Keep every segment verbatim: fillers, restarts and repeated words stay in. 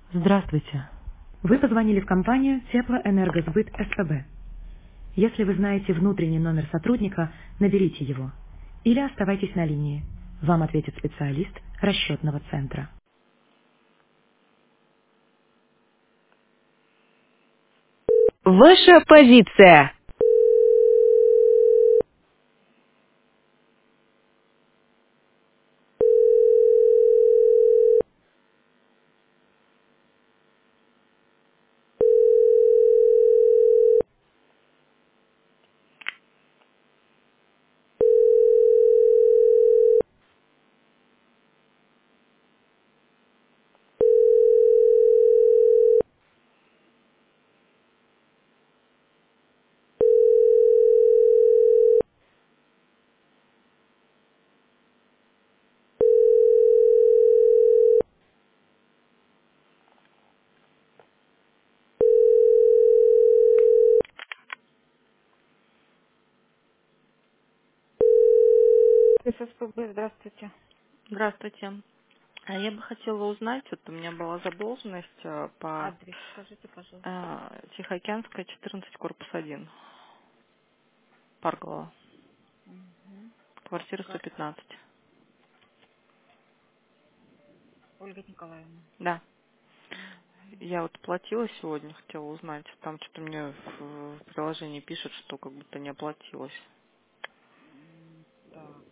Здравствуйте. Вы позвонили в компанию Теплоэнергосбыт СПБ. Если вы знаете внутренний номер сотрудника, наберите его. Или оставайтесь на линии. Вам ответит специалист расчетного центра. Ваша позиция. ССПБ, здравствуйте. Здравствуйте. А Я бы хотела узнать, вот у меня была задолженность э, по Адрес скажите, пожалуйста. э, Тихоокеанская, четырнадцать, корпус один, Парголова, Мгм. квартира сто Как? пятнадцать. Ольга Николаевна. Да. Я вот платила сегодня, хотела узнать. Там что-то мне в, в приложении пишет, что как будто не оплатилось. М, Так,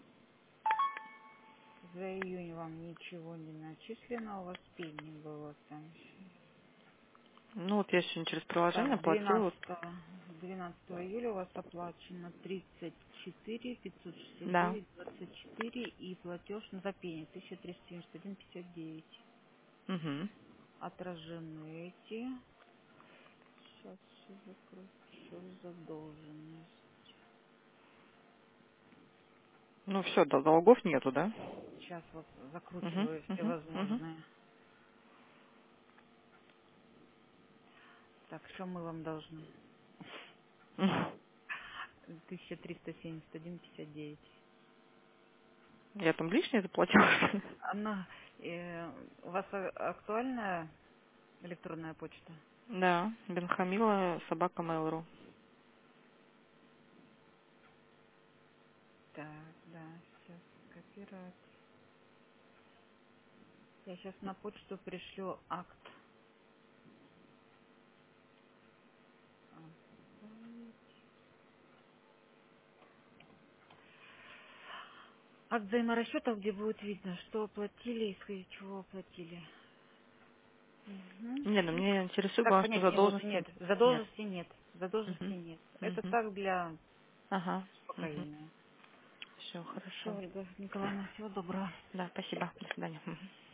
за июнь вам ничего не начислено, у вас пенни было там. Ну вот я сегодня через приложение Так, оплатила. Вот, двенадцатого, двенадцатого июля у вас оплачено тридцать четыре пятьсот шестьдесят да. девять двадцать четыре и платеж на запение тысяча триста семьдесят один пятьдесят девять. Угу. Отражены эти. Сейчас все закручу задолженность. Ну все, да, долгов нету, да? Сейчас вот Угу, закручиваю угу, угу. всевозможные. Так, что мы вам должны? тысяча триста семьдесят один пятьдесят девять. Я там лишнее заплатила. Она, э, у вас а- актуальная электронная почта? Да, Бенхамила, собака Mail.ru. Так, да, сейчас копировать. Я сейчас на почту пришлю акт. Отправить. Акт взаиморасчетов, где будет видно, что оплатили, из чего оплатили. Угу. Не, ну меня интересует, Так, главное, что понятия вот задолженности нет. нет. Задолженности нет. Задолженности Угу. нет. Это Угу. так для Ага. Угу. успокоения. Все, Все, хорошо. Ольга Николаевна, всего доброго. Да, спасибо. До свидания. Мгм.